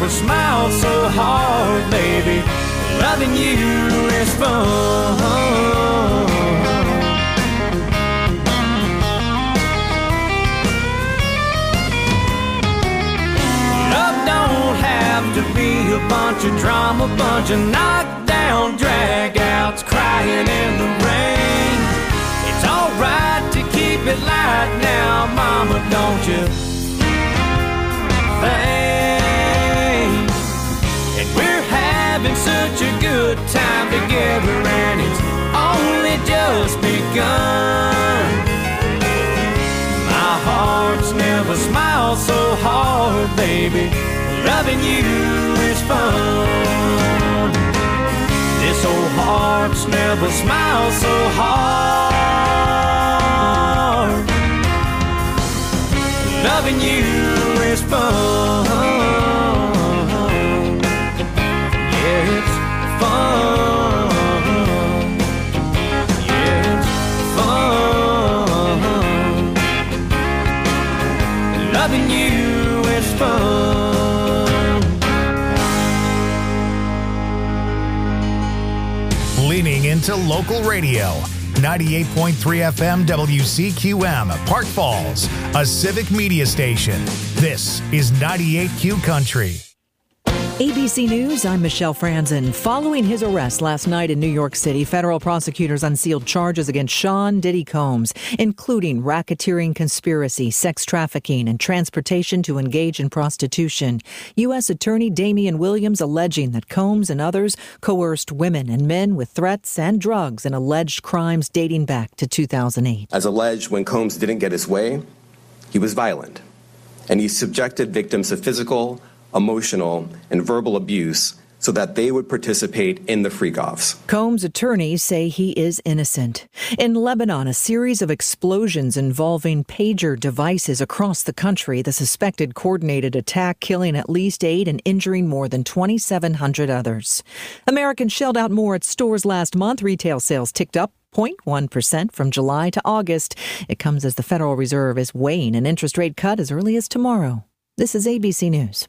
never smiled so hard, baby. Loving you is fun. Love don't have to be a bunch of drama, bunch of knockdown dragouts crying in the rain. It's alright to keep it light now, mama, don't you think? And we're having such a good time together, and it's only just begun. My heart's never smiled so hard, baby. Loving you is fun. This old heart's never smiled so hard. Loving you is fun. Yeah, it's fun. Yeah, it's fun. Loving you is fun. Leaning into local radio. 98.3 FM WCQM, Park Falls, a civic media station. This is 98Q Country. ABC News, I'm Michelle Franzen. Following his arrest last night in New York City, federal prosecutors unsealed charges against Sean Diddy Combs, including racketeering conspiracy, sex trafficking, and transportation to engage in prostitution. U.S. Attorney Damian Williams alleging that Combs and others coerced women and men with threats and drugs in alleged crimes dating back to 2008. As alleged, when Combs didn't get his way, he was violent, and he subjected victims to physical, emotional, and verbal abuse so that they would participate in the freak-offs. Combs' attorneys say he is innocent. In Lebanon, a series of explosions involving pager devices across the country. The suspected coordinated attack killing at least 8 and injuring more than 2,700 others. Americans shelled out more at stores last month. Retail sales ticked up 0.1% from July to August. It comes as the Federal Reserve is weighing an interest rate cut as early as tomorrow. This is ABC News.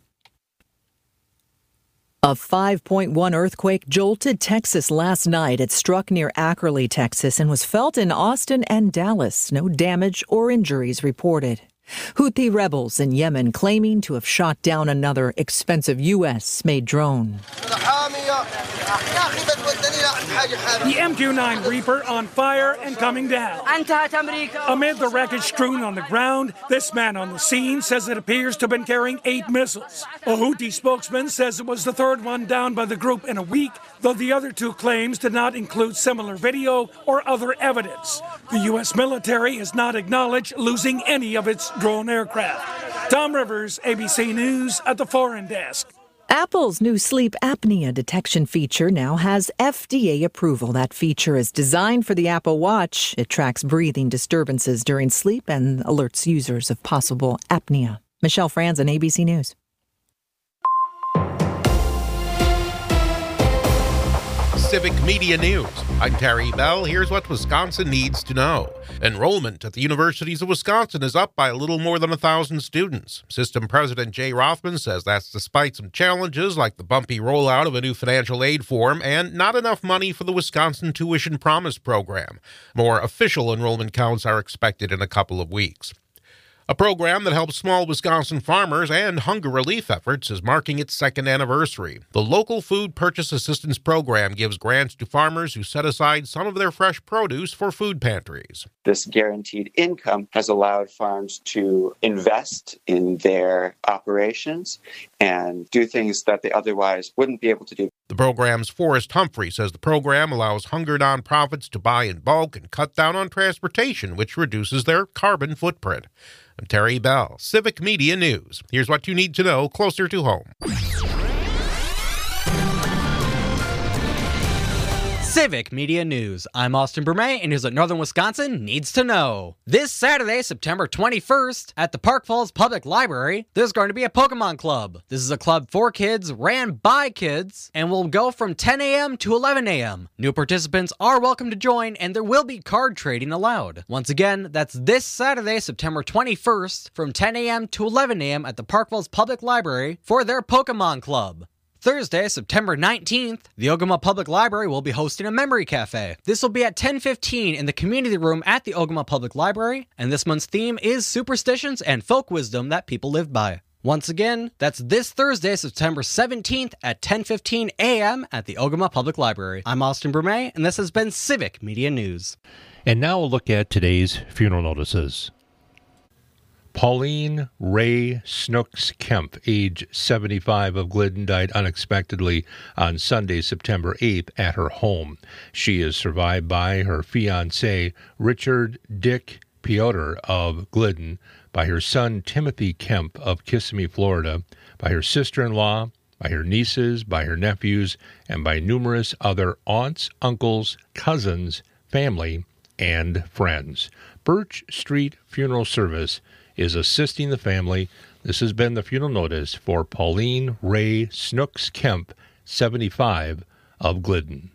A 5.1 earthquake jolted Texas last night. It struck near Ackerley, Texas, and was felt in Austin and Dallas. No damage or injuries reported. Houthi rebels in Yemen claiming to have shot down another expensive U.S.-made drone. The MQ-9 Reaper on fire and coming down. Amid the wreckage strewn on the ground, this man on the scene says it appears to have been carrying 8 missiles. A Houthi spokesman says it was the third one down by the group in a week, though the other 2 claims did not include similar video or other evidence. The U.S. military has not acknowledged losing any of its drone aircraft. Tom Rivers, ABC News at the Foreign Desk. Apple's new sleep apnea detection feature now has FDA approval. That feature is designed for the Apple Watch. It tracks breathing disturbances during sleep and alerts users of possible apnea. Michelle Franzen, ABC News. Civic Media News. I'm Terry Bell. Here's what Wisconsin needs to know. Enrollment at the universities of Wisconsin is up by a little more than 1,000 students. System President Jay Rothman says that's despite some challenges like the bumpy rollout of a new financial aid form and not enough money for the Wisconsin Tuition Promise program. More official enrollment counts are expected in a couple of weeks. A program that helps small Wisconsin farmers and hunger relief efforts is marking its 2nd anniversary. The Local Food Purchase Assistance Program gives grants to farmers who set aside some of their fresh produce for food pantries. This guaranteed income has allowed farms to invest in their operations and do things that they otherwise wouldn't be able to do. The program's Forrest Humphrey says the program allows hunger nonprofits to buy in bulk and cut down on transportation, which reduces their carbon footprint. I'm Terry Bell, Civic Media News. Here's what you need to know closer to home. Civic Media News. I'm Austin Berme, and here's what Northern Wisconsin needs to know. This Saturday, September 21st, at the Park Falls Public Library, there's going to be a Pokemon Club. This is a club for kids, ran by kids, and will go from 10 a.m. to 11 a.m. New participants are welcome to join, and there will be card trading allowed. Once again, that's this Saturday, September 21st, from 10 a.m. to 11 a.m. at the Park Falls Public Library for their Pokemon Club. Thursday, September 19th, the Ogama Public Library will be hosting a Memory Cafe. This will be at 10:15 in the community room at the Ogama Public Library, and this month's theme is superstitions and folk wisdom that people live by. Once again, that's this Thursday, September 17th at 10:15 a.m. at the Ogama Public Library. I'm Austin Berme, and this has been Civic Media News. And now we'll look at today's funeral notices. Pauline Ray Snooks Kemp, age 75, of Glidden, died unexpectedly on Sunday, September 8th at her home. She is survived by her fiancé, Richard Dick Piotr of Glidden, by her son, Timothy Kemp of Kissimmee, Florida, by her sister-in-law, by her nieces, by her nephews, and by numerous other aunts, uncles, cousins, family, and friends. Birch Street Funeral Service is assisting the family. This has been the funeral notice for Pauline Ray Snooks Kemp, 75, of Glidden.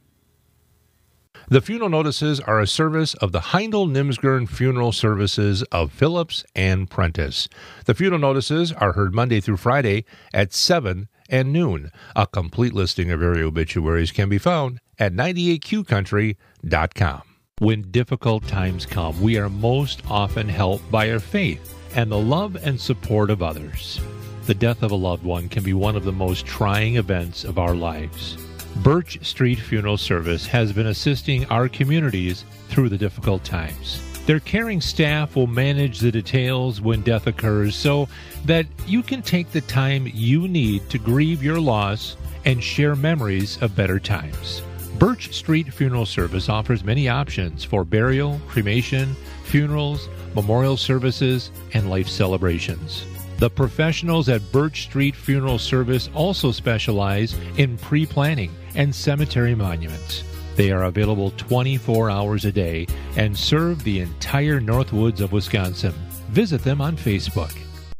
The funeral notices are a service of the Heindel-Nimsgern Funeral Services of Phillips and Prentice. The funeral notices are heard Monday through Friday at 7 and noon. A complete listing of area obituaries can be found at 98QCountry.com. When difficult times come, we are most often helped by our faith and the love and support of others. The death of a loved one can be one of the most trying events of our lives. Birch Street Funeral Service has been assisting our communities through the difficult times. Their caring staff will manage the details when death occurs so that you can take the time you need to grieve your loss and share memories of better times. Birch Street Funeral Service offers many options for burial, cremation, funerals, memorial services, and life celebrations. The professionals at Birch Street Funeral Service also specialize in pre-planning and cemetery monuments. They are available 24 hours a day and serve the entire Northwoods of Wisconsin. Visit them on Facebook.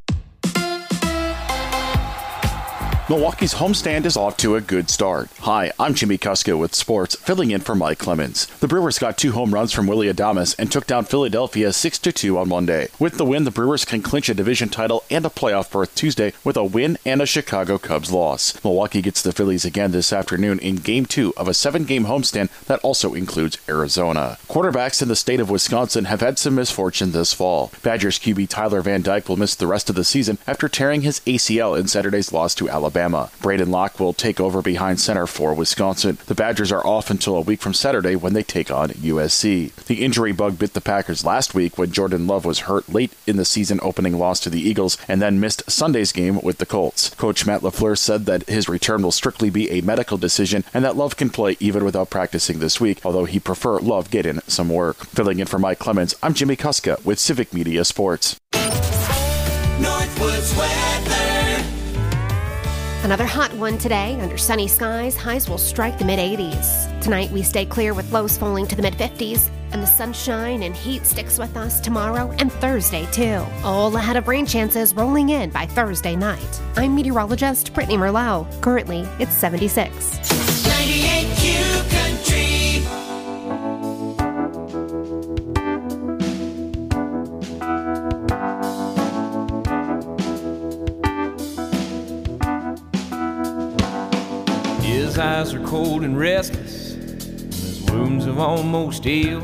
Milwaukee's homestand is off to a good start. Hi, I'm Jimmy Kuska with sports, filling in for Mike Clemens. The Brewers got 2 home runs from Willy Adames and took down Philadelphia 6-2 on Monday. With the win, the Brewers can clinch a division title and a playoff berth Tuesday with a win and a Chicago Cubs loss. Milwaukee gets the Phillies again this afternoon in Game 2 of a 7-game homestand that also includes Arizona. Quarterbacks in the state of Wisconsin have had some misfortune this fall. Badgers QB Tyler Van Dyke will miss the rest of the season after tearing his ACL in Saturday's loss to Alabama. Braden Locke will take over behind center for Wisconsin. The Badgers are off until a week from Saturday when they take on USC. The injury bug bit the Packers last week when Jordan Love was hurt late in the season-opening loss to the Eagles and then missed Sunday's game with the Colts. Coach Matt LaFleur said that his return will strictly be a medical decision and that Love can play even without practicing this week, although he'd prefer Love get in some work. Filling in for Mike Clemens, I'm Jimmy Kuska with Civic Media Sports. Northwoods weather. Another hot one today. Under sunny skies, highs will strike the mid-80s. Tonight, we stay clear with lows falling to the mid-50s, and the sunshine and heat sticks with us tomorrow and Thursday, too. All ahead of rain chances rolling in by Thursday night. I'm meteorologist Brittany Merlot. Currently, it's 76. 98Q Country. His eyes are cold and restless, and his wounds have almost healed.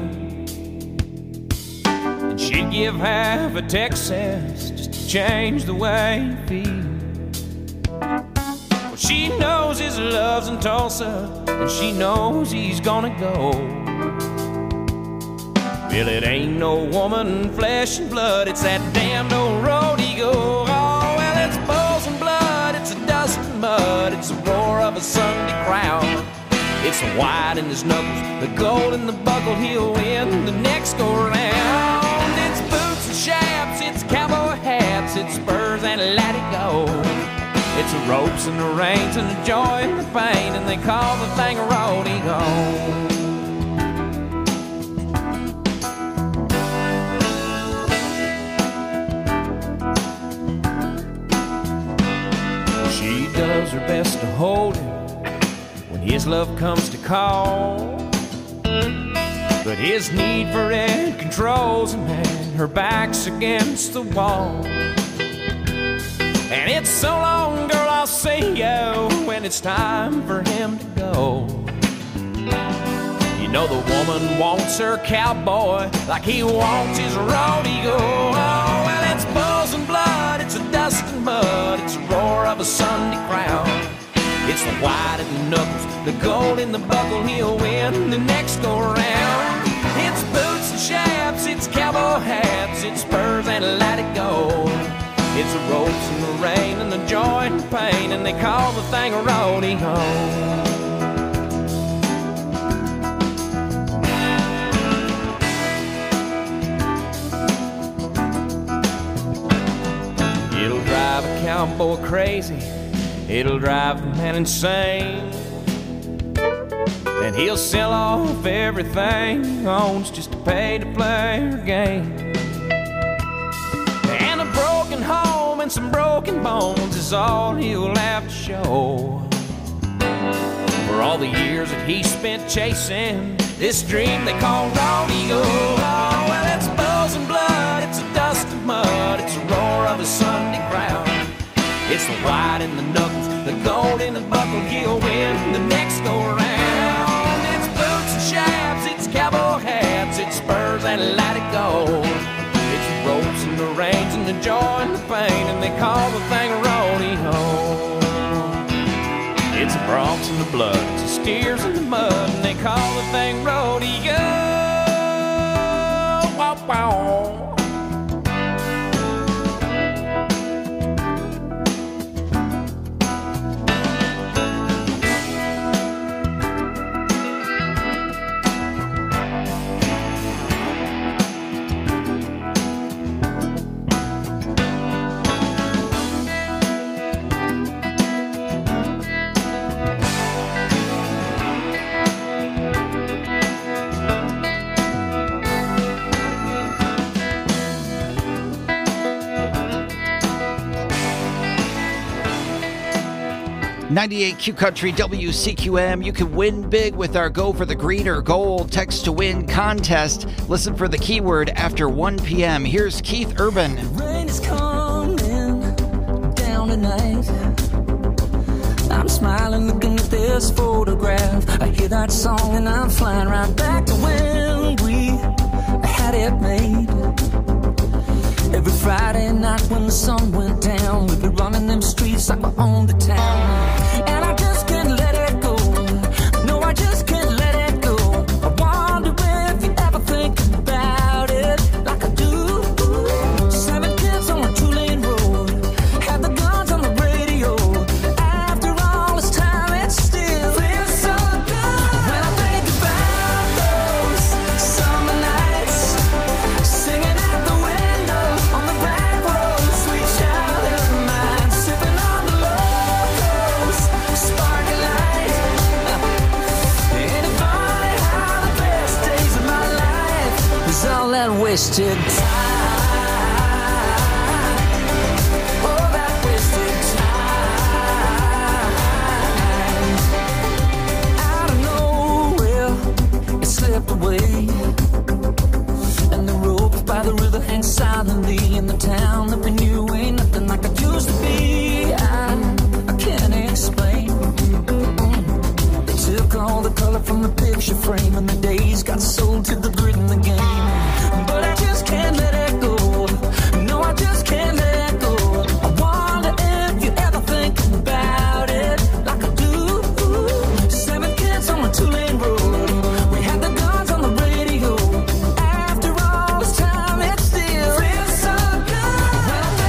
And she'd give half of Texas just to change the way he feels. Well, she knows his love's in Tulsa, and she knows he's gonna go. Well, it ain't no woman, flesh and blood, it's that damned old road he goes. Oh, well, it's bulls and blood, it's a dust and mud, it's the roar of a Sunday crowd. It's the white in his knuckles, the gold in the buckle, he'll win the next go round. It's boots and chaps, it's cowboy hats, it's spurs and let it go. It's the ropes and the reins and the joy and the pain, and they call the thing a rodeo. best to hold him when his love comes to call. But his need for it controls him, and her back's against the wall. And it's so long, girl, I'll see you when it's time for him to go. You know the woman wants her cowboy like he wants his rodeo. Oh, well, it's buzz and blood, it's a dust and mud, it's a roar of a Sunday crowd. It's the white in the knuckles, the gold in the buckle, he'll win the next go round. It's boots and chaps, it's cowboy hats, it's spurs and let it go. It's the ropes and the rain and the joy and pain, and they call the thing a rodeo. It'll drive a cowboy crazy, it'll drive the man insane, and he'll sell off everything he owns just to pay to play her game. And a broken home and some broken bones is all he'll have to show for all the years that he spent chasing this dream they call rodeo. Oh, well, it's buzz and blood, it's a dust and mud, it's a roar of a Sunday crowd. It's the white in the knuckles, the gold in the buckle, he'll win the next go round. It's boots and chaps, it's cowboy hats, it's spurs and let it go. It's the ropes and the reins and the joy and the pain, and they call the thing a rodeo. It's the broncs and the blood, it's the steers and the mud, and they call the thing rodeo. Wow, wow. .98 Country WCQM. You can win big with our Go for the Green or Gold Text to Win contest. Listen for the keyword after 1 p.m. Here's Keith Urban. Rain is coming down tonight. I'm smiling looking at this photograph. I hear that song and I'm flying right back to when we had it made. Every Friday night when the sun went down, we'd be running them streets like we owned the town. And I just can't let it go. No, I just can't let it go. I wonder if you ever think about it like I do. 7 kids on a 2-lane road, had the guns on the radio. After all this time, it still feels so good. When I think about those summer nights, singing at the window on the back road, sweet child of mine, sipping on the locals, sparkling light. Ain't it funny how the best days of my life is all that wasted time? Oh, that wasted time. Out of nowhere, it slipped away, and the ropes by the river hang silently in the town that we knew ain't nothing like it used to be. I can't explain. They took all the color from the picture frame, and the days got sold to the grid in the game. But I just can't let it go. No, I just can't let it go. I wonder if you ever think about it like I do. 7 kids on a 2-lane road, we had the guns on the radio. After all this time, it still feels so good. When I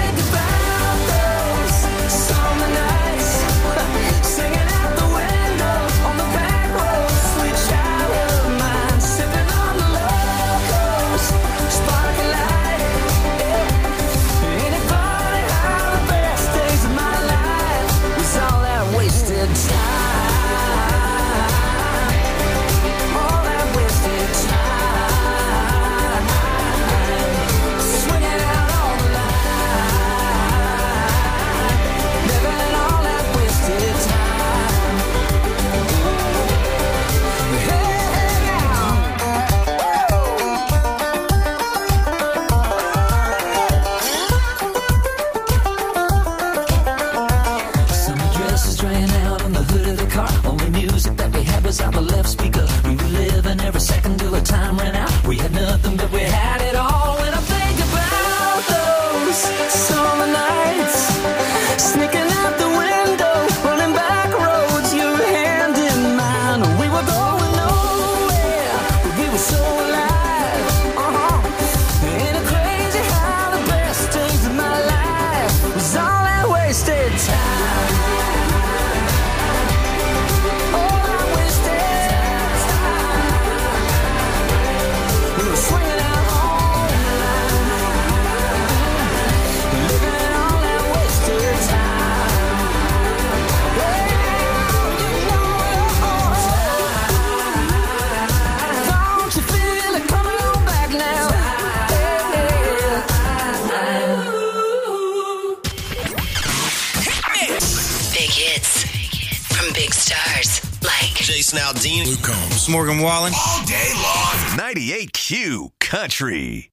now, Dean. Luke Combs. Morgan Wallen. All day long. 98Q Country.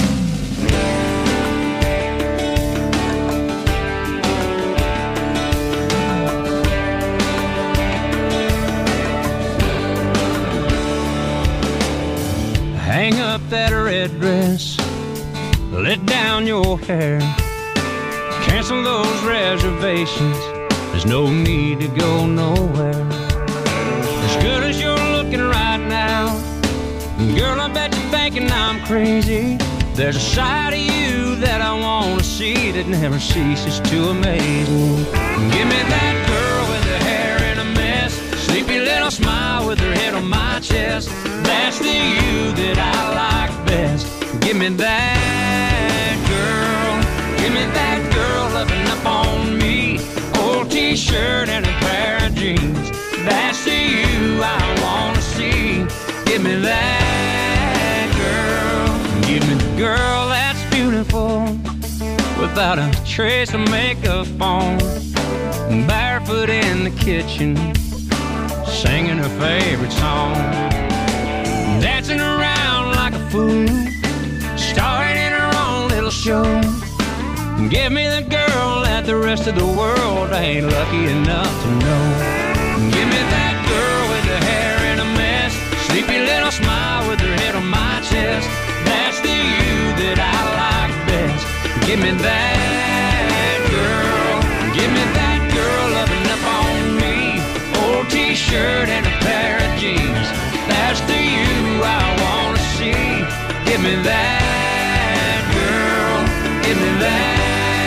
Hang up that red dress, let down your hair, cancel those reservations, there's no need to go nowhere. As good as you're looking right now, girl, I bet you're thinking I'm crazy. There's a side of you that I want to see that never ceases to amaze me. Give me that girl with her hair in a mess, sleepy little smile with her head on my chest. That's the you that I like best. Give me that girl. Give me that girl loving up on me. Old t-shirt and a pair of jeans. That's the you I want to see. Give me that girl. Give me the girl that's beautiful, without a trace of makeup on, barefoot in the kitchen, singing her favorite song, dancing around like a fool, starring in her own little show. Give me the girl that the rest of the world ain't lucky enough to know. Give me that girl with her hair in a mess, sleepy little smile with her head on my chest. That's the you that I like best. Give me that girl. Give me that girl loving up on me. Old t-shirt and a pair of jeans. That's the you I want to see. Give me that girl. Give me that girl.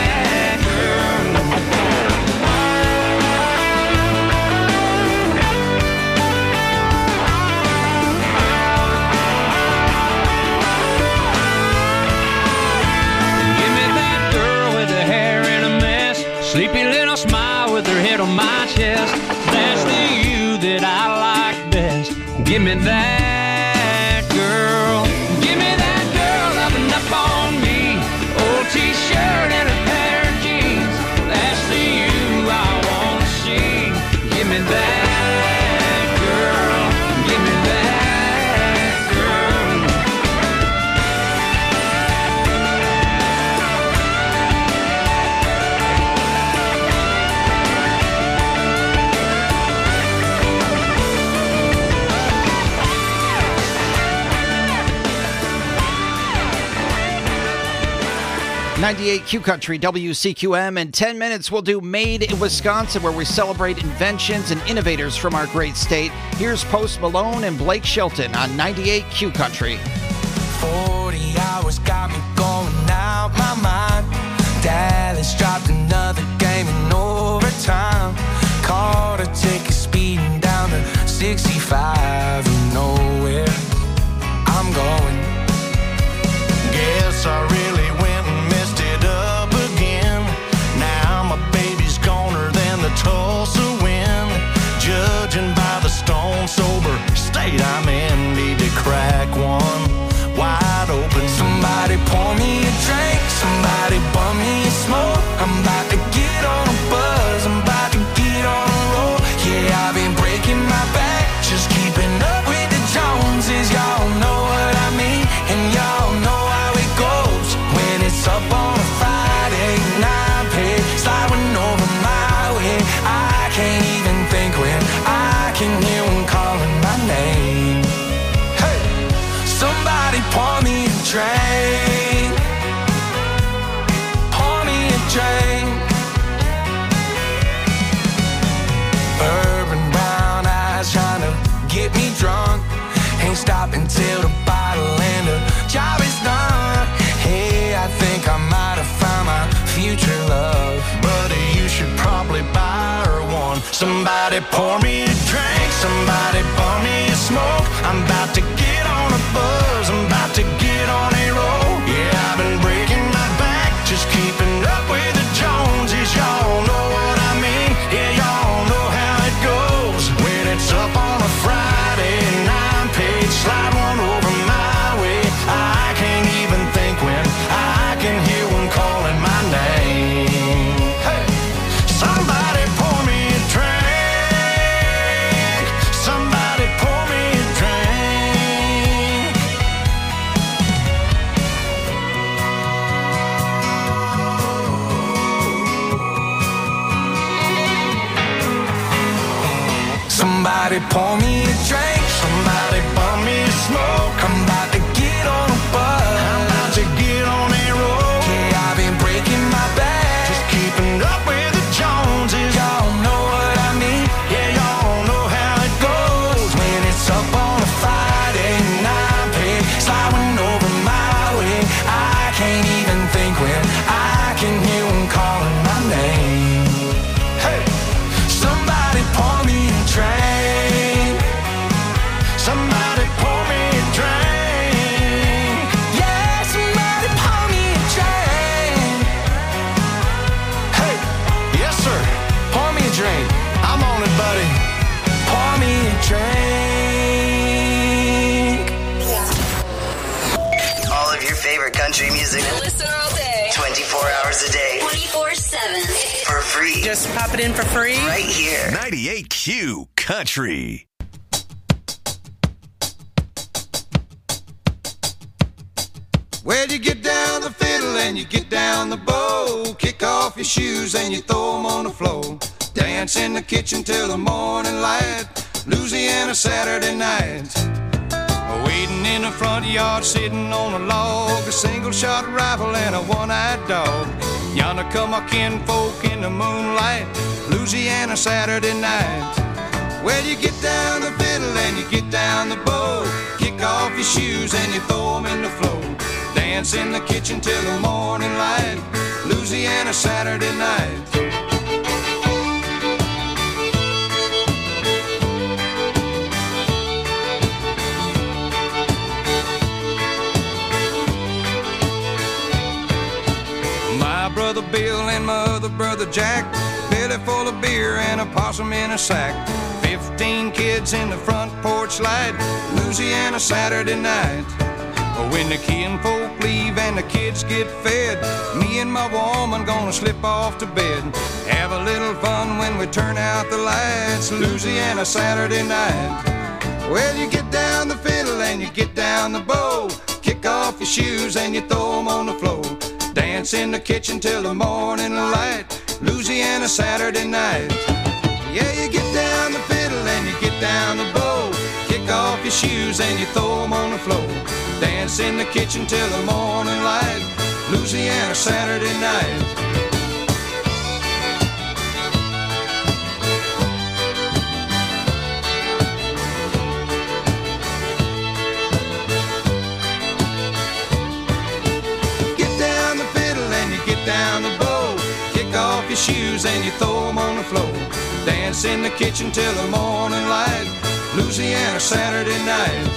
Give me that girl with her hair in a mess, sleepy little smile with her head on my chest. That's the you that I like best. Give me that girl. Give me that girl loving up on me. Old t-shirt and a pair of jeans. That's the you I want to see. Give me that girl. Give me that girl. .98 Country, WCQM. In 10 minutes, we'll do Made in Wisconsin, where we celebrate inventions and innovators from our great state. Here's Post Malone and Blake Shelton on 98 Country. 40 hours got me going out my mind. Dallas dropped another game in overtime. Caught a ticket speeding down to 65 and nowhere I'm going. Guess I really went and messed it up again. Now my baby's goner than the Tulsa wind. Judging by the stone sober state I'm in, need to crack one wide open. Somebody pour me a drink, somebody bum me a smoke. I'm about to get on a buzz, I'm about to get on a roll. Yeah, I've been breaking my back, just keeping up with the Joneses. Y'all know what I mean, and y'all know how it goes. When it's up on a Friday night, pay sliding over my way. I can't even think when I can hear one calling my name. Hey, somebody pour me a drink, pour me a drink. Bourbon brown eyes trying to get me drunk. Ain't stopping till the bottle and the job is done. Hey, I think I might have found my future love. Buddy, you should probably buy her one. Somebody pour me a drink, somebody bum me a smoke. I'm about to get on a buzz, I'm about to get on a roll. Yeah, I've been breaking my back, just keeping up with the Joneses. Y'all know what I mean, yeah, y'all know how it goes. When it's up on a Friday and I'm paid, slide one over my way. I can't even think when I can hear one calling my name. Hey, somebody pour me a drink, somebody Somebody pour me a drink, somebody bum me a smoke. I'm about to get on a bus, I'm about to get on a road. Yeah, I've been breaking my back, just keeping up with the Joneses. Y'all know what I mean, yeah, y'all know how it goes. When it's up on a Friday night, pig sliding over my way. I can't even think when I can hear them calling my name. Hey, somebody pour me a drink. Somebody pour me a drink. Yeah, somebody pour me a drink. Hey, yes sir, pour me a drink. I'm on it, buddy. Pour me a drink. All of your favorite country music. Listen all day. 24 hours a day. 24/7. For free. Just pop it in for free. Right here. 98Q Country. Well, you get down the fiddle and you get down the bow. Kick off your shoes and you throw them on the floor. Dance in the kitchen till the morning light. Louisiana Saturday night. Waiting in the front yard, sitting on a log. A single-shot rifle and a one-eyed dog. Yonder come our kinfolk in the moonlight. Louisiana Saturday night. Well, you get down the fiddle and you get down the bow. Kick off your shoes and you throw them in the floor. Dance in the kitchen till the morning light. Louisiana Saturday night. My brother Bill and my other brother Jack, belly full of beer and a possum in a sack. 15 kids in the front porch light. Louisiana Saturday night. When the kinfolk leave and the kids get fed, me and my woman gonna slip off to bed. Have a little fun when we turn out the lights. Louisiana Saturday night. Well, you get down the fiddle and you get down the bow. Kick off your shoes and you throw them on the floor. Dance in the kitchen till the morning light. Louisiana Saturday night. Yeah, you get down the fiddle and you get down the bow. Kick off your shoes and you throw them on the floor. Dance in the kitchen till the morning light. Louisiana Saturday night. Get down the fiddle and you get down the bow. Kick off your shoes and you throw them on the floor. Dance in the kitchen till the morning light. Louisiana Saturday night.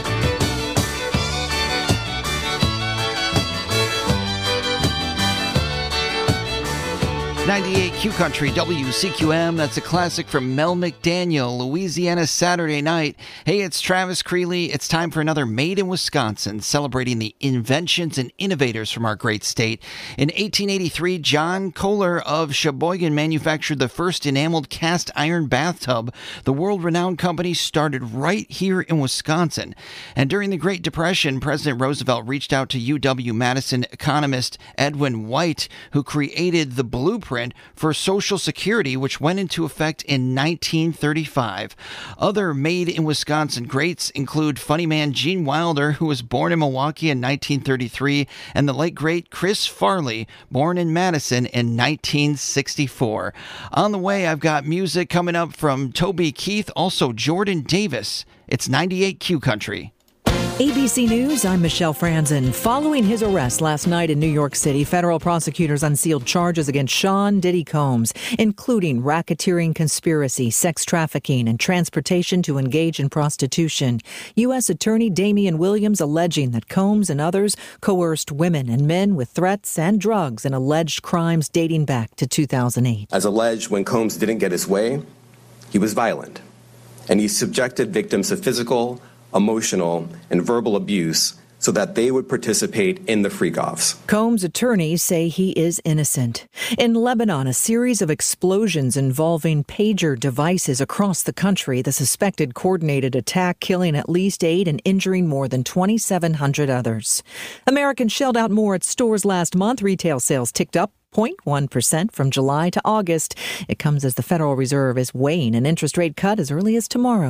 98Q Country, WCQM. That's a classic from Mel McDaniel, Louisiana Saturday Night. Hey, it's Travis Creeley. It's time for another Made in Wisconsin, celebrating the inventions and innovators from our great state. In 1883, John Kohler of Sheboygan manufactured the first enameled cast iron bathtub. The world-renowned company started right here in Wisconsin. And during the Great Depression, President Roosevelt reached out to UW-Madison economist Edwin White, who created the blueprint for Social Security, which went into effect in 1935. Other Made in Wisconsin greats include funny man Gene Wilder, who was born in Milwaukee in 1933, and the late great Chris Farley, born in Madison in 1964. On the way, I've got music coming up from Toby Keith, also Jordan Davis. It's 98Q Country. ABC News, I'm Michelle Franzen. Following his arrest last night in New York City, federal prosecutors unsealed charges against Sean Diddy Combs, including racketeering conspiracy, sex trafficking, and transportation to engage in prostitution. U.S. Attorney Damian Williams alleging that Combs and others coerced women and men with threats and drugs in alleged crimes dating back to 2008. As alleged, when Combs didn't get his way, he was violent, and he subjected victims to physical, emotional, and verbal abuse so that they would participate in the freak-offs. Combs' attorneys say he is innocent. In Lebanon, a series of explosions involving pager devices across the country, the suspected coordinated attack killing at least 8 and injuring more than 2,700 others. Americans shelled out more at stores last month. Retail sales ticked up 0.1% from July to August. It comes as the Federal Reserve is weighing an interest rate cut as early as tomorrow.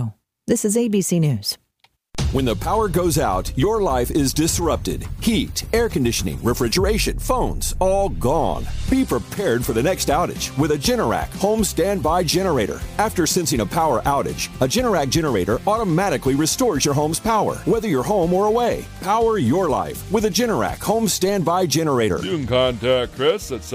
This is ABC News. When the power goes out, your life is disrupted. Heat, air conditioning, refrigeration, phones, all gone. Be prepared for the next outage with a Generac home standby generator. After sensing a power outage, a Generac generator automatically restores your home's power, whether you're home or away. Power your life with a Generac home standby generator. You can contact Chris at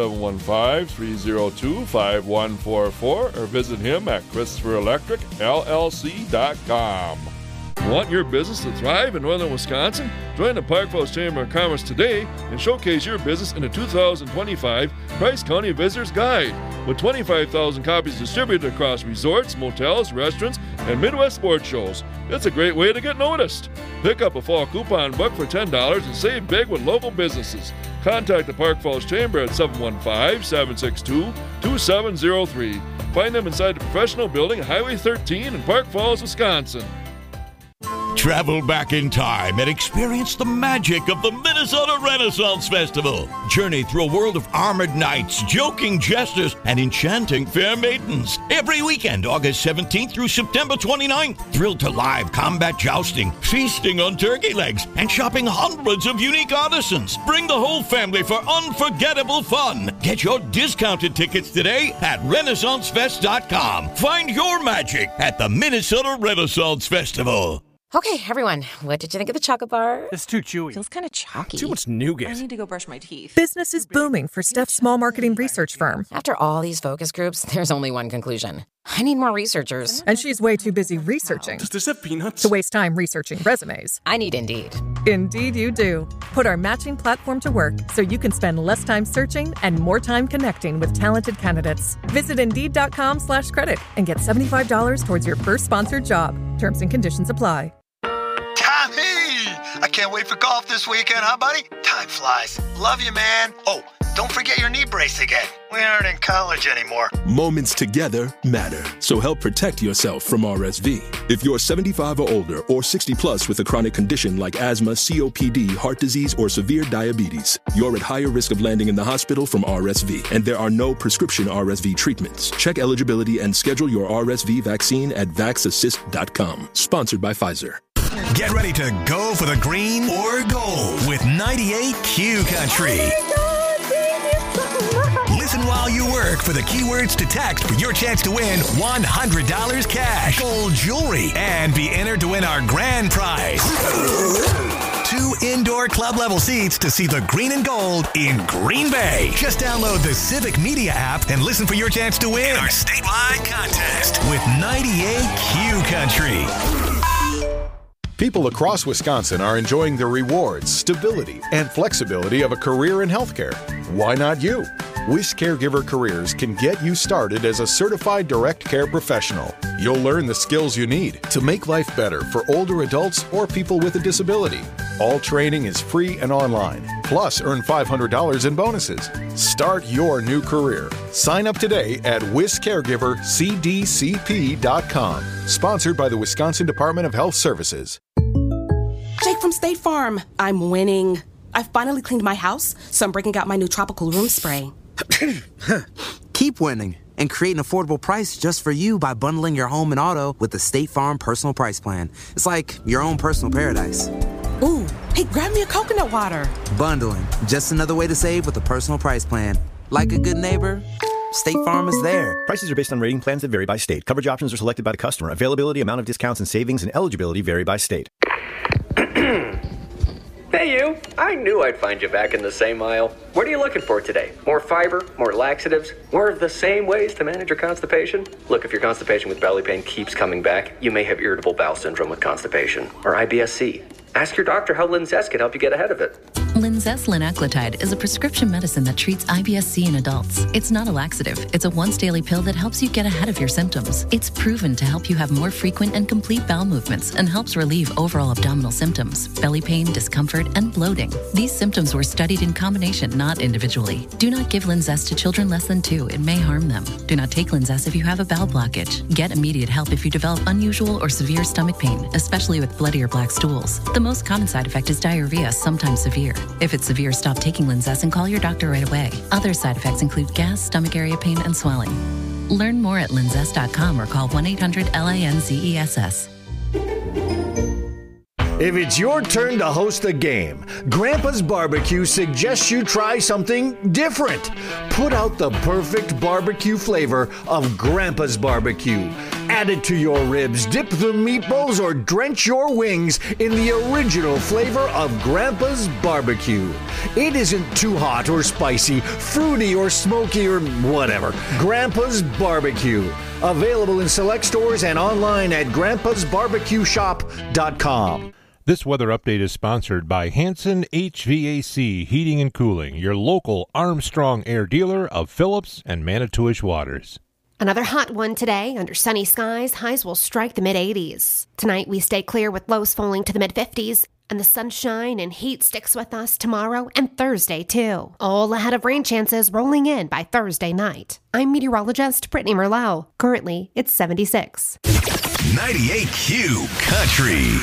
715-302-5144 or visit him at ChristopherElectricLLC.com. Want your business to thrive in northern Wisconsin? Join the Park Falls Chamber of Commerce today and showcase your business in the 2025 Price County Visitors Guide. With 25,000 copies distributed across resorts, motels, restaurants, and Midwest sports shows, it's a great way to get noticed. Pick up a fall coupon book for $10 and save big with local businesses. Contact the Park Falls Chamber at 715-762-2703. Find them inside the Professional Building at Highway 13 in Park Falls, Wisconsin. Travel back in time and experience the magic of the Minnesota Renaissance Festival. Journey through a world of armored knights, joking jesters, and enchanting fair maidens. Every weekend, August 17th through September 29th. Thrilled to live combat jousting, feasting on turkey legs, and shopping hundreds of unique artisans. Bring the whole family for unforgettable fun. Get your discounted tickets today at RenaissanceFest.com. Find your magic at the Minnesota Renaissance Festival. Okay, everyone, what did you think of the chocolate bar? It's too chewy. Feels kind of chalky. Too much nougat. I need to go brush my teeth. Business is booming for Steph's small marketing research firm. After all these focus groups, there's only one conclusion. I need more researchers. And she's way too busy researching. Does this have peanuts? To waste time researching resumes. I need Indeed. Indeed you do. Put our matching platform to work so you can spend less time searching and more time connecting with talented candidates. Visit Indeed.com/credit and get $75 towards your first sponsored job. Terms and conditions apply. Tommy! I can't wait for golf this weekend, huh, buddy? Time flies. Love you, man. Oh, don't forget your knee brace again. We aren't in college anymore. Moments together matter, so help protect yourself from RSV. If you're 75 or older or 60 plus with a chronic condition like asthma, COPD, heart disease, or severe diabetes, you're at higher risk of landing in the hospital from RSV, and there are no prescription RSV treatments. Check eligibility and schedule your RSV vaccine at vaxassist.com. Sponsored by Pfizer. Get ready to go for the green or gold with 98Q Country. Listen while you work for the keywords to text for your chance to win $100 cash, gold jewelry, and be entered to win our grand prize. 2 indoor club level seats to see the green and gold in Green Bay. Just download the Civic Media app and listen for your chance to win our statewide contest with 98Q Country. People across Wisconsin are enjoying the rewards, stability, and flexibility of a career in healthcare. Why not you? Wish Caregiver Careers can get you started as a certified direct care professional. You'll learn the skills you need to make life better for older adults or people with a disability. All training is free and online. Plus, earn $500 in bonuses. Start your new career. Sign up today at WisCaregiverCDCP.com. Sponsored by the Wisconsin Department of Health Services. Jake from State Farm. I'm winning. I've finally cleaned my house, so I'm breaking out my new tropical room spray. Keep winning and create an affordable price just for you by bundling your home and auto with the State Farm Personal Price Plan. It's like your own personal paradise. Ooh, hey, grab me a coconut water. Bundling, just another way to save with a personal price plan. Like a good neighbor, State Farm is there. Prices are based on rating plans that vary by state. Coverage options are selected by the customer. Availability, amount of discounts and savings, and eligibility vary by state. Hey you! I knew I'd find you back in the same aisle. What are you looking for today? More fiber? More laxatives? More of the same ways to manage your constipation? Look, if your constipation with belly pain keeps coming back, you may have irritable bowel syndrome with constipation, or IBS-C. Ask your doctor how Linzess can help you get ahead of it. Linzess linaclotide is a prescription medicine that treats IBS-C in adults. It's not a laxative. It's a once-daily pill that helps you get ahead of your symptoms. It's proven to help you have more frequent and complete bowel movements and helps relieve overall abdominal symptoms, belly pain, discomfort, and bloating. These symptoms were studied in combination, not individually. Do not give Linzess to children less than 2. It may harm them. Do not take Linzess if you have a bowel blockage. Get immediate help if you develop unusual or severe stomach pain, especially with bloody or black stools. The most common side effect is diarrhea, sometimes severe. If it's severe, stop taking Linzess and call your doctor right away. Other side effects include gas, stomach area pain, and swelling. Learn more at linzess.com or call 1-800-LINZESS. If it's your turn to host a game, Grandpa's Barbecue suggests you try something different. Put out the perfect barbecue flavor of Grandpa's Barbecue. Add it to your ribs, dip the meatballs, or drench your wings in the original flavor of Grandpa's Barbecue. It isn't too hot or spicy, fruity or smoky or whatever. Grandpa's Barbecue. Available in select stores and online at grandpasbarbecueshop.com. This weather update is sponsored by Hanson HVAC Heating and Cooling, your local Armstrong Air dealer of Phillips and Manitowish Waters. Another hot one today. Under sunny skies, highs will strike the mid-80s. Tonight, we stay clear with lows falling to the mid-50s, and the sunshine and heat sticks with us tomorrow and Thursday, too. All ahead of rain chances rolling in by Thursday night. I'm meteorologist Brittany Merlot. Currently, it's 76. 98Q Country.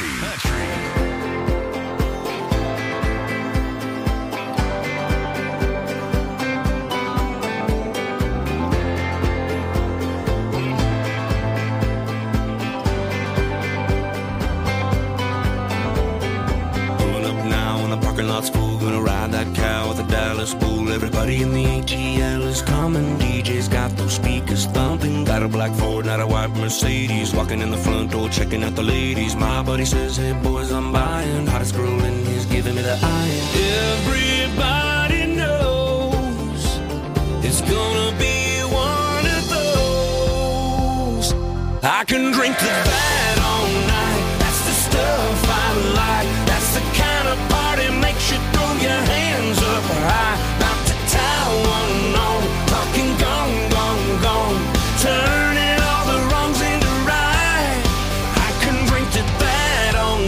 Lot's full, gonna ride that cow with a Dallas bull. Everybody in the ATL is coming. DJ's got those speakers thumping. Got a black Ford, not a white Mercedes. Walking in the front door, checking out the ladies. My buddy says, hey boys, I'm buying. Hottest girl in he's giving me the eye. Everybody knows it's gonna be one of those. I can drink to that all night. That's the stuff I like. That's the kind of party makes you throw your hands up high. About to tie one on, talking gone, gone, gone. Turning all the wrongs into right. I can drink to that all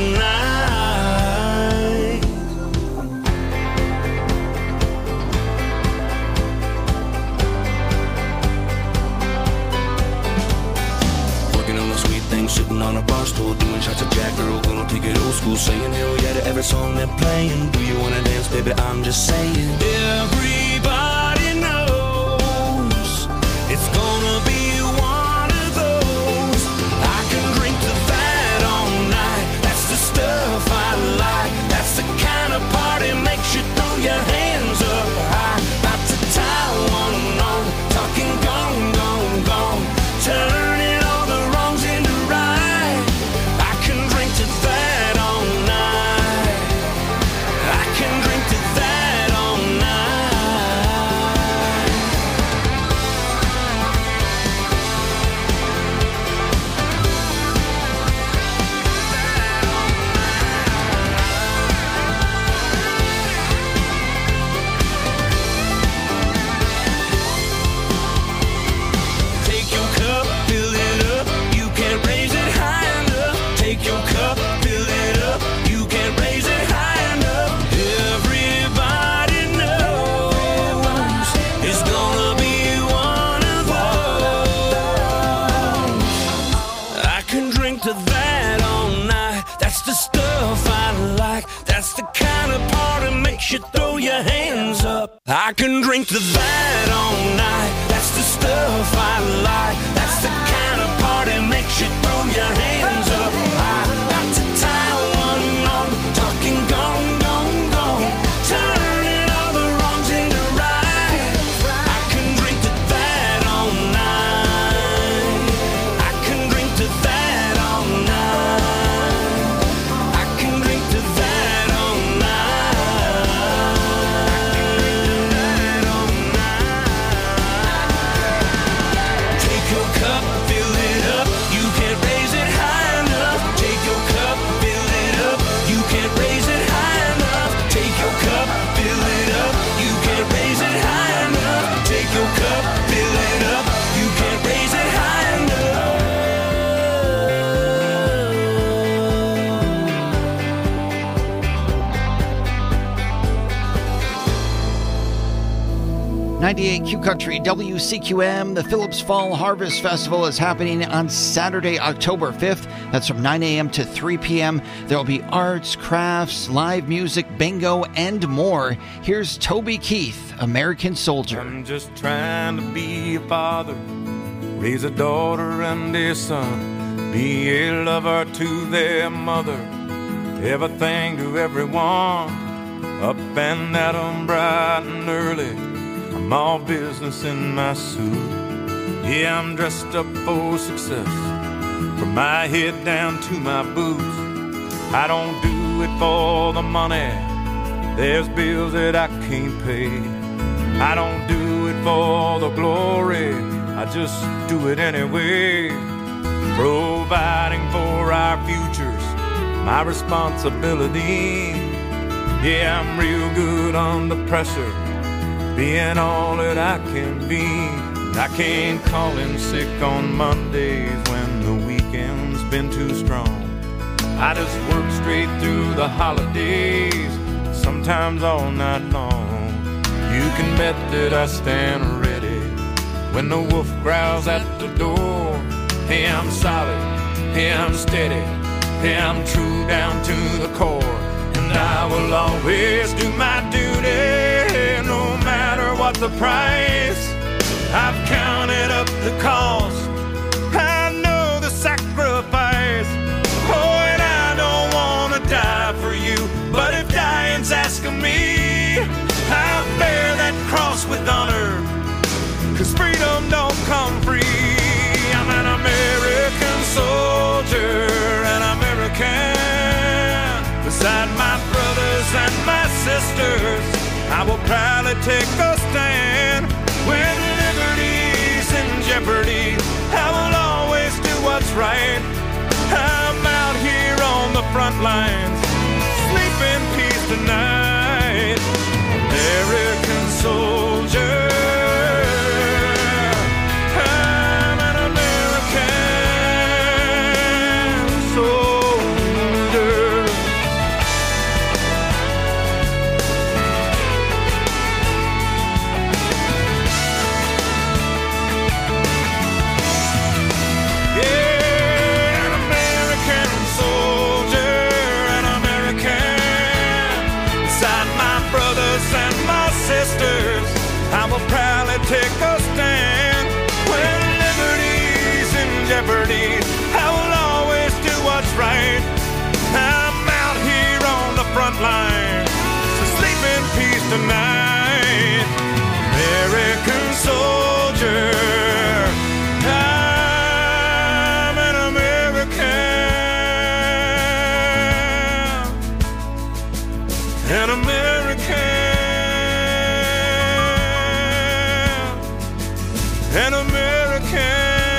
night. Working on the sweet thing, sitting on a bar stool, doing shots of Jack, girl, gonna take it old school, saying hell yeah to every song they're playing. Do you wanna dance, baby? I'm just saying. Everybody knows it's gonna be one of those. I can drink to that all night. That's the stuff I like. That's the kind of party makes you throw your hands up high. About to tie one on, talking gone, gone, gone. Turning all the wrongs into right. I can drink to that all night. I can drink to that all Take your cup, fill it up. You can't raise it high enough. Take your cup, fill it up. You can't raise it high enough. Everybody knows it's gonna be one of those. I can drink to that all night. That's the stuff I like. That's the kind of party makes you throw your hands up. I can drink to that all night. That's the stuff I like. That's the kind of party makes you throw your hands up. I'm about to tie one on, talking gone, gone, gone. Turning all the wrongs into right. I can drink to that all night. I can drink to that all night. I can drink to that all night. Take your cup, fill it up. You can't raise it high enough. Take your cup, fill it up. You can't raise it high enough. Take your cup, fill it up. You can't raise it high enough. Take your cup, fill it up. You can't raise it high enough. 98Q Country, WCQM. The Phillips Fall Harvest Festival is happening on Saturday, October 5th. That's from 9 a.m. to 3 p.m. There will be arts, crafts, live music, bingo, and more. Here's Toby Keith, American Soldier. I'm just trying to be a father, raise a daughter and a son, be a lover to their mother, everything to everyone, up and at 'em bright and early. I'm all business in my suit. Yeah, I'm dressed up for success, from my head down to my boots. I don't do it for the money, there's bills that I can't pay. I don't do it for the glory, I just do it anyway. Providing for our futures, my responsibility. Yeah, I'm real good under pressure, being all that I can be. I can't call in sick on Mondays when the weekend's been too strong. I just work straight through the holidays, sometimes all night long. You can bet that I stand ready when the wolf growls at the door. Hey, I'm solid, hey, I'm steady, hey, I'm true down to the core. And I will always do my duty, no matter what the price. I've counted up the cost, I know the sacrifice. Oh, and I don't want to die for you, but if dying's asking me, I'll bear that cross with honor, 'cause freedom don't come free. I'm an American soldier, an American. Beside my brothers and my sisters, I will proudly take a stand. When liberty's in jeopardy, I will always do what's right. I'm out here on the front lines, sleep in peace tonight. American soldier, I'm an American soldier. Yeah, an American soldier, an American. Beside my brothers and my sisters, I will proudly take a stand. When liberty's in jeopardy, I will always do what's right. I'm out here on the front line, so sleep in peace tonight. American soldier, I'm an American, an American, an American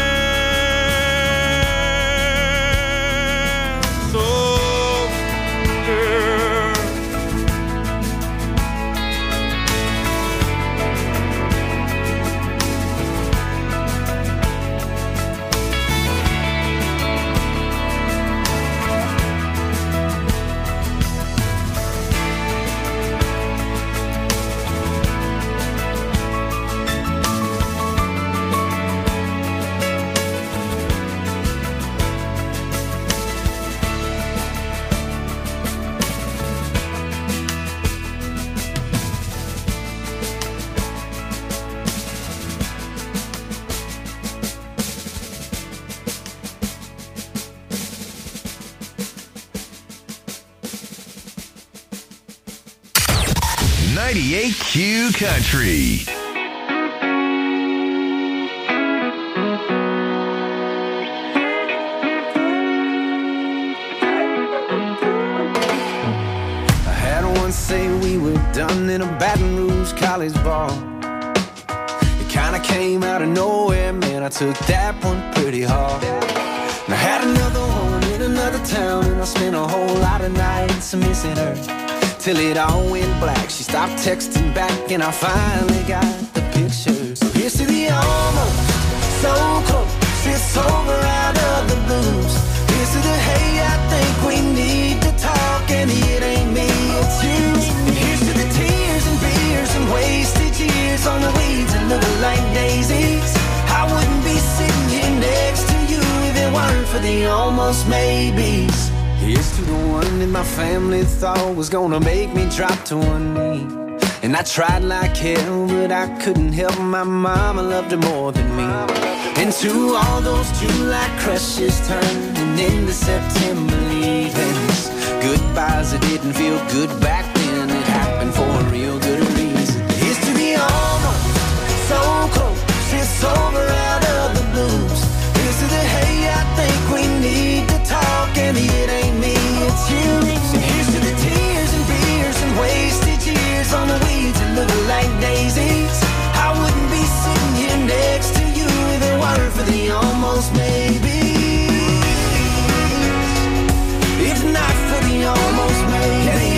soldier. Q Country. I had one say we were done in a Baton Rouge college bar. It kinda came out of nowhere, man, I took that one pretty hard. And I had another one in another town, and I spent a whole lot of nights missing her. Till it all went black, she stopped texting back, and I finally got the picture. So here's to the almost, so close, it's over out of the blues. Here's to the hey, I think we need to talk, and it ain't me, it's you. And here's to the tears and beers and wasted years on the weeds that look like daisies. I wouldn't be sitting here next to you if it weren't for the almost maybes. Here's to the one that my family thought was gonna make me drop to one knee. And I tried like hell, but I couldn't help. My mama loved her more than me. And to all those July crushes turning into September leavings, Goodbyes that didn't feel good back then, it happened for a real good reason. Here's to the almost so close, it's over out of the blues. Here's to the hey, I think we need to talk, and the it ain't me, it's you. And here's to the tears and beers and wasted years on the weeds that look like daisies. I wouldn't be sitting here next to you if it weren't for the almost maybe. If not for the almost maybe.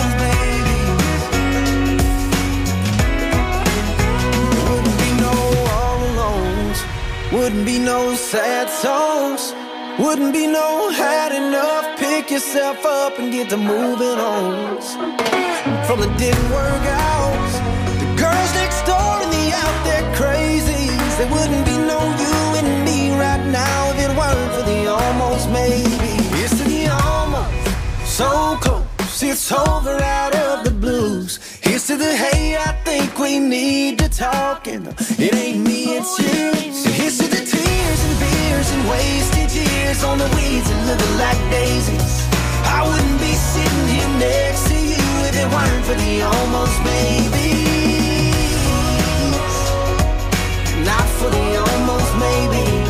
Wouldn't be no all alones, wouldn't be no sad songs, wouldn't be no had enough, pick yourself up and get to moving on. From the didn't work out, the girls next door and the out there crazies, there wouldn't be no you and me right now if it weren't for the almost maybe. It's to the almost so close, it's over out of the blues. Here's to the hey, I think we need to talk, and it ain't me, it's you. So here's to the tears and beers and wasted years on the weeds that look like daisies. I wouldn't be sitting here next to you if it weren't for the almost maybe. Not for the almost maybe.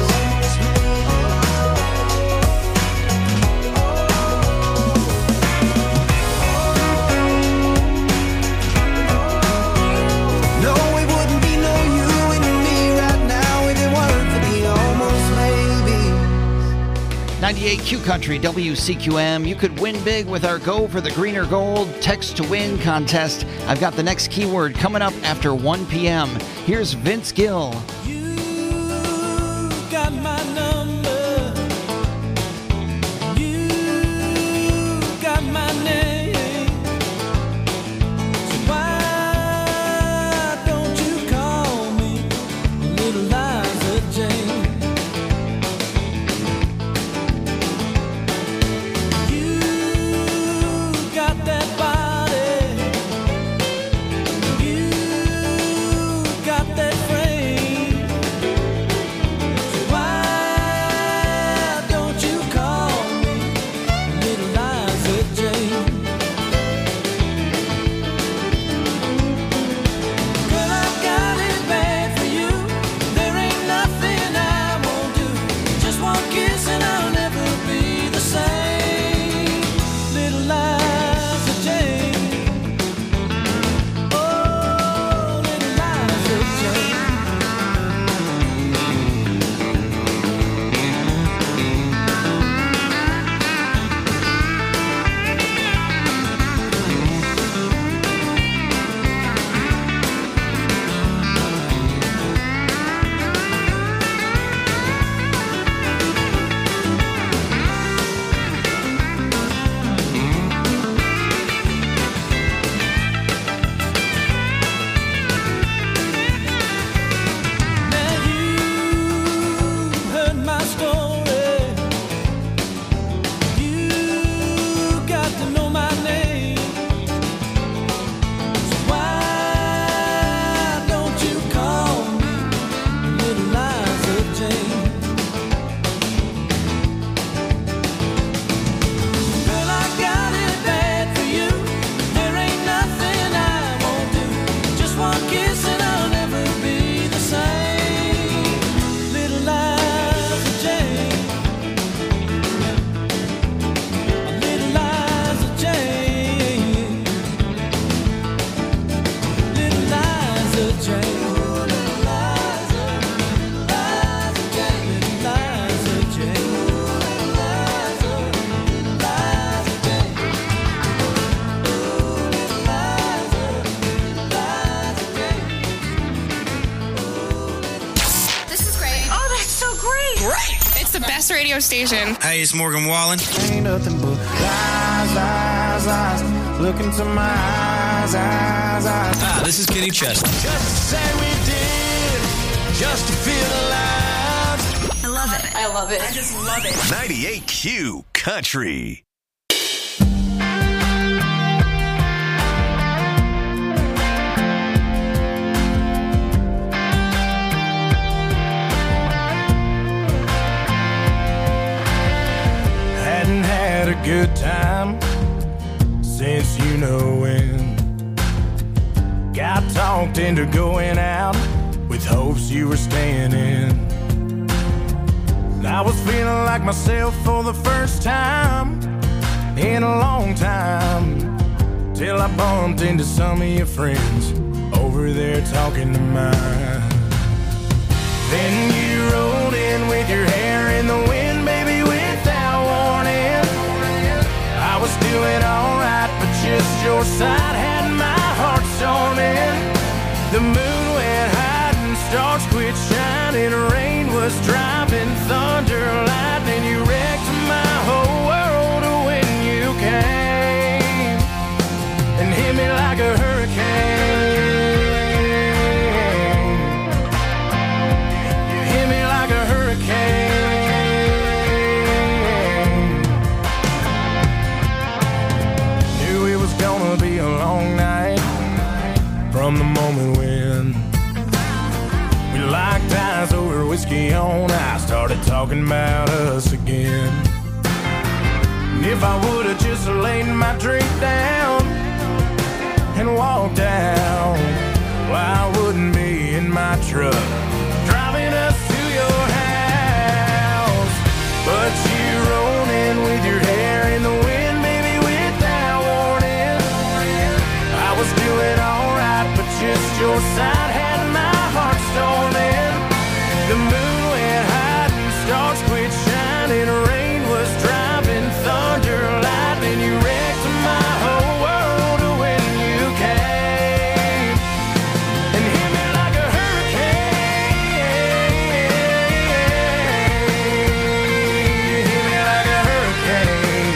No, it wouldn't be no you and me right now if it weren't for the almost maybe. 98 Q Country, WCQM. You could win big with our Go for the Greener Gold Text to Win contest. I've got the next keyword coming up after 1 p.m. Here's Vince Gill. Got my number, you got my name, so why don't you call me Little Liza Jane? You got that body, you got that frame. Why don't you call me Little Liza Jane? Girl, I've got it bad for you. There ain't nothing I won't do. Just one kiss and I'll never be the same. Little Liza Jane. Oh, Little Liza Jane. Now you heard my story. You got to know my name. So why don't you call me Little Liza Jane? Girl, I got it bad for you. There ain't nothing I won't do. Just one kiss and I'll never be the same. Little Liza Jane. Little Liza Jane. Little Liza Jane. Little Liza, Liza Jane. Little Liza Jane. Liza, Liza Jane. This is great. Oh, that's so great. Great. It's the best radio station. Hey, it's Morgan Wallen. Ain't nothing but lies, lies, lies. Look into my eyes, eyes, eyes. Ah, this is Kenny Chesney. Just to say we did, just to feel alive. I love it. I love it. I just love it. 98Q Country. Hadn't had a good time you know when. Got talked into going out with hopes you were staying in. I was feeling like myself for the first time in a long time, till I bumped into some of your friends over there talking to mine. Then you rolled in with your hair in the wind, baby, without warning. I was doing alright, but just your side had my heart storming. The moon went high and stars quit shining. Rain was driving, thunder, lightning. You wrecked my whole world when you came and hit me like a hurricane. You hit me like a hurricane. Knew it was gonna be a long night from the moment when we locked eyes over whiskey on ice, started talking about us again. And if I would've just laid my drink down and walked out, well, I wouldn't be in my truck driving us to your house. But you rolled in with your hair in the wind, baby, without warning. I was doing alright, but just your side had my heart storming. The moon went high and stars quit shining. Rain was driving, thunder, lightning. You wrecked my whole world when you came and hit me like a hurricane. You hit me like a hurricane.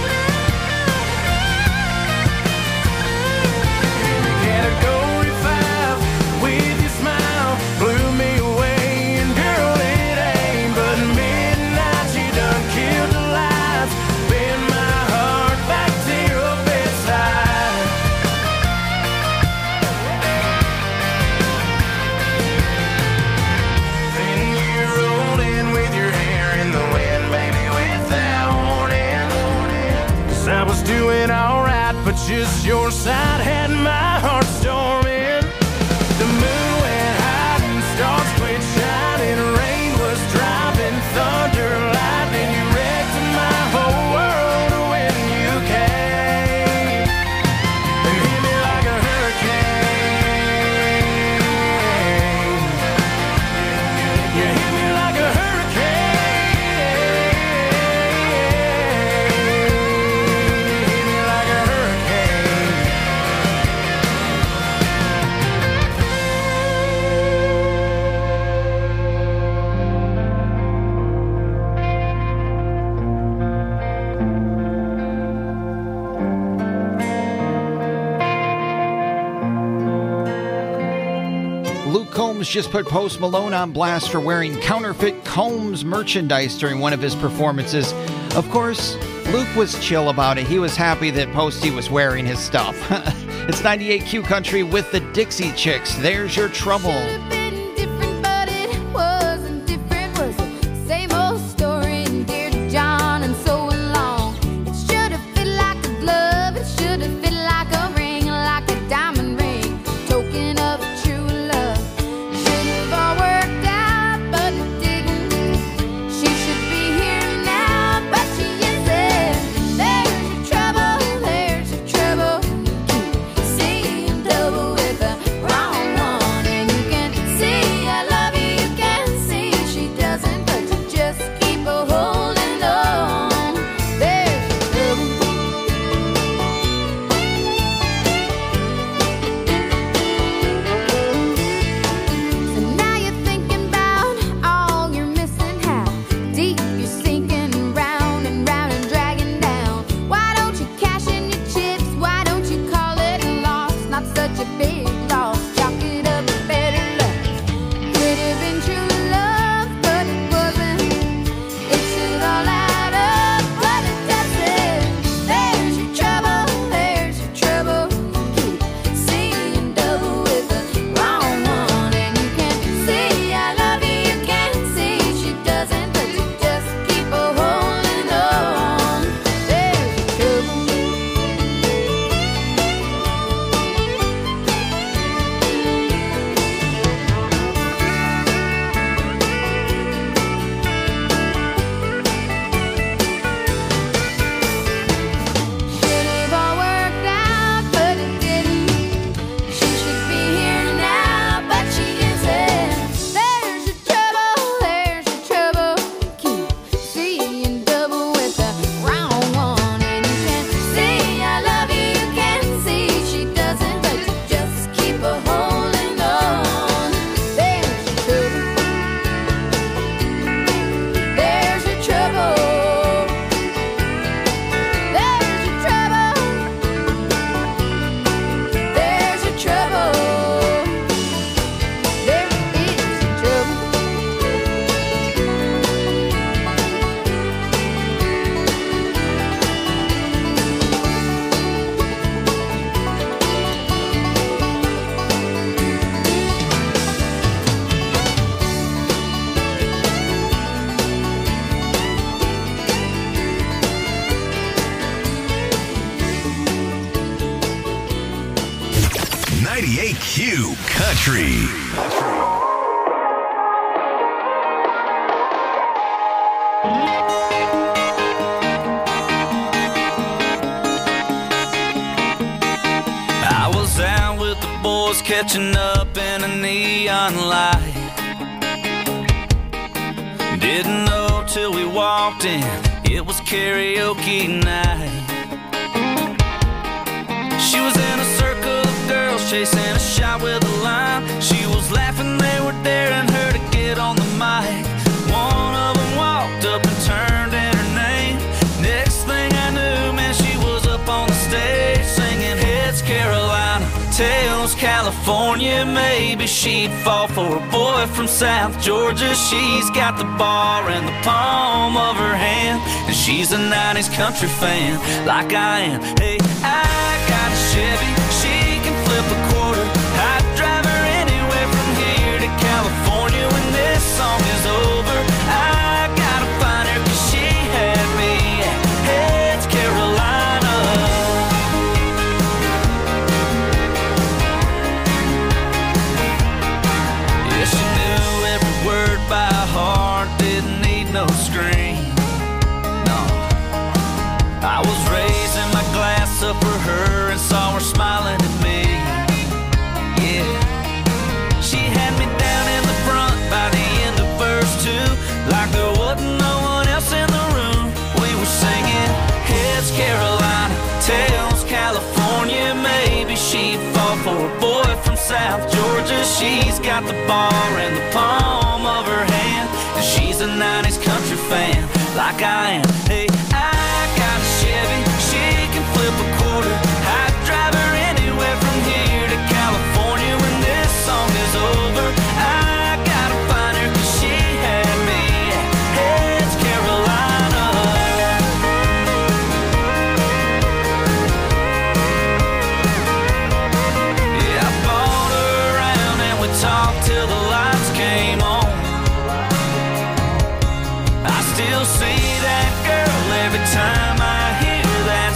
Category 5 with your smile blew me away, and girl, it ain't but midnight. You done killed the lights, bend my heart back to your bedside. Then you rolled in with your hair in the wind, baby, without warning. 'Cause I was doing alright, but just your side had my heart storming. The moon went high and stars quit shining. Rain was driving, thunder, lightning. You wrecked my whole world when you came and hit me like a hurricane. You hit me like a hurricane. You hit me like a hurricane. Luke Combs just put Post Malone on blast for wearing counterfeit Combs merchandise during one of his performances. Of course, Luke was chill about it. He was happy that Posty was wearing his stuff. It's 98Q Country with the Dixie Chicks. There's Your Trouble. Different, but it wasn't different. Was the same old story, and dear John, and so along. It should have fit like a glove. It should have fit like a ring, like a diamond ring, token of true love. Should have all worked out, but it didn't. She should be here now, but she isn't. There's your trouble, there's your trouble. Keep seeing double with the wrong one, and you can Country. I was out with the boys catching up in a neon light. Didn't know till we walked in, it was karaoke night. She was in a circle of girls chasing a shot with a line. She was laughing, they were daring her to get on the mic. One of them walked up and turned in her name. Next thing I knew, man, she was up on the stage singing Heads Carolina, Tails California. Maybe she'd fall for a boy from South Georgia. She's got the bar in the palm of her hand, and she's a 90s country fan like I am. Hey, I got a Chevy, she can flip a quarter. I'd drive her anywhere from here to California. When this song is over, I gotta find her, 'cause she had me at Heads Carolina. Yeah, she knew every word by heart, didn't need no screen. No, I was raising my glass up for her and saw her smiling at me. Yeah, she had me down in the front by the end of verse 2, like there wasn't no one else in the room. We were singing Heads Carolina, Tails California. Maybe she'd fall for a boy from South Georgia. She's got the bar in the palm of her hand, and she's a 90s country fan like I am. Hey, I got a Chevy, she can flip a quarter. I'd drive her anywhere from here to California. When this song is over, I gotta find her, 'cause she had me at Heads Carolina. Yeah, I bought her around and we talked till the lights came on. I still see that girl every time I hear that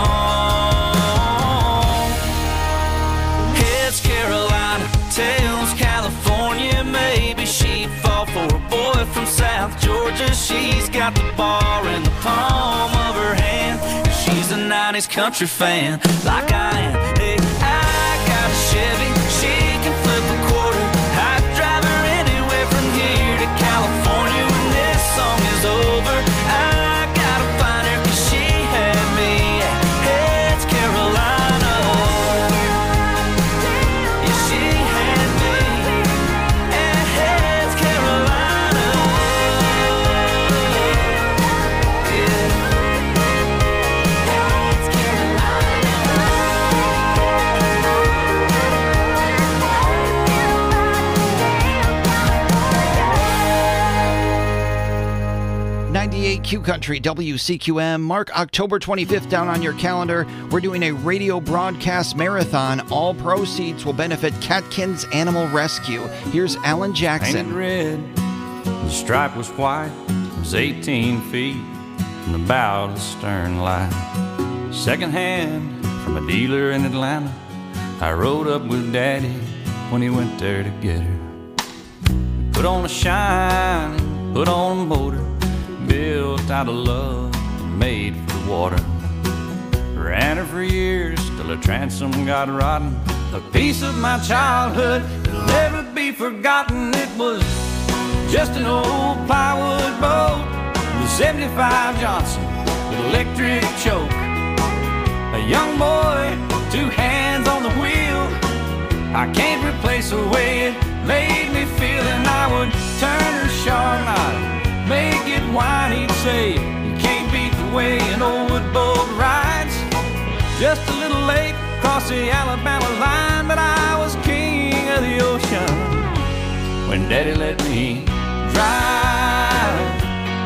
song. Heads Carolina, Tails California. Maybe she'd fall for a boy from South Georgia. She's got the bar in the palm of her hand, and she's a 90s country fan like I am. Hey, I got a Chevy, she can flip a quarter. I'd drive her anywhere from here to California. When this song is over, I gotta find her, 'cause she had me at Heads Carolina. Yeah, she had me at Heads Carolina. Yeah. Heads Carolina. 98 Q Country, WCQM. Mark October 25th down on your calendar. We're doing a radio broadcast marathon. All proceeds will benefit Catkins Animal Rescue. Here's Alan Jackson. Painted red, the stripe was white. It was 18 feet from the bow to the stern line. Second hand from a dealer in Atlanta. I rode up with Daddy when he went there to get her. Put on a shine, put on a motor, built out of love, made for the water. Ran her for years till her transom got rotten. A piece of my childhood that'll never be forgotten. It was just an old plywood boat with a 75 Johnson with electric choke. A young boy, 2 hands on the wheel. I can't replace the way it made me feel. And I would turn her sharp and I'd make it whine. He'd say, you can't beat the way an old wood boat rides. Just a little late across the Alabama line, but I was king of the ocean when Daddy let me drive.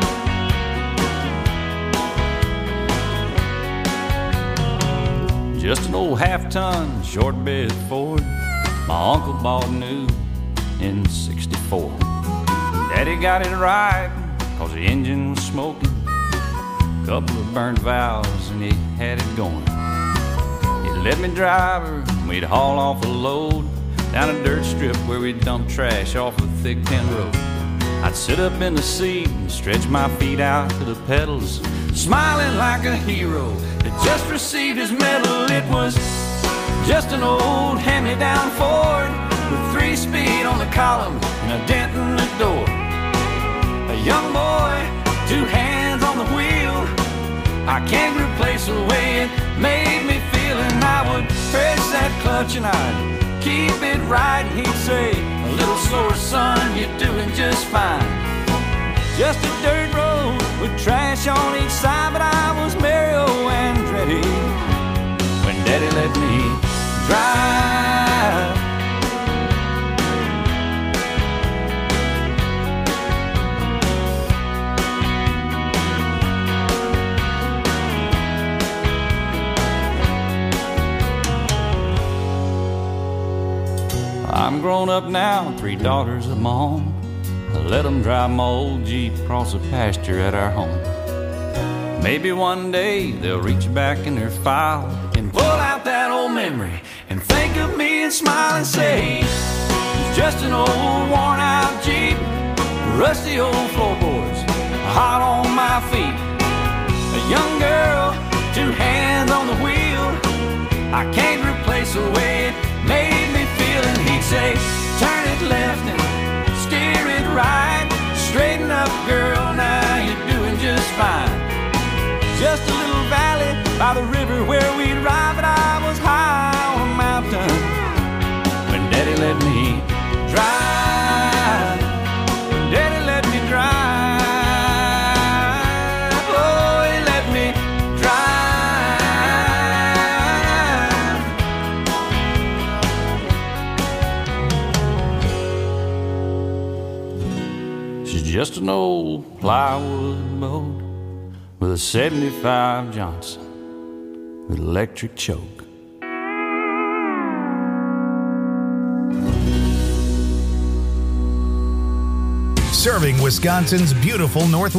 Just an old half-ton short bed Ford my uncle bought new in '64. Daddy got it right, 'cause the engine was smoking. Couple of burnt valves and he had it going. He'd let me drive her, and we'd haul off a load down a dirt strip where we'd dump trash off a thick tin road. I'd sit up in the seat and stretch my feet out to the pedals, smiling like a hero that just received his medal. It was just an old hand-me-down Ford with 3-speed on the column and a dent in the door. A young boy, 2 hands on the wheel. I can't replace the way it made me feel. And I would press that clutch and I'd keep it right. And he'd say, a little slower, son, you're doing just fine. Just a dirt road with trash on each side, but I was Mario Andretti when Daddy let me drive. I'm grown up now, 3 daughters of my own. I let them drive my old Jeep across the pasture at our home. Maybe one day they'll reach back in their file and pull out that old memory and think of me and smile and say, it's just an old worn out Jeep, rusty old floorboards, hot on my feet. A young girl, 2 hands on the wheel. I can't replace the way it made me feel. And he'd say, turn it left and steer it right. Straighten up, girl, now you're doing just fine. Just a little valley by the river where we'd ride, but I was high on a mountain when Daddy let me drive. When Daddy let me drive. Oh, he let me drive. She's just an old plywood boat with a 75 Johnson with electric choke. Serving Wisconsin's beautiful Northwest.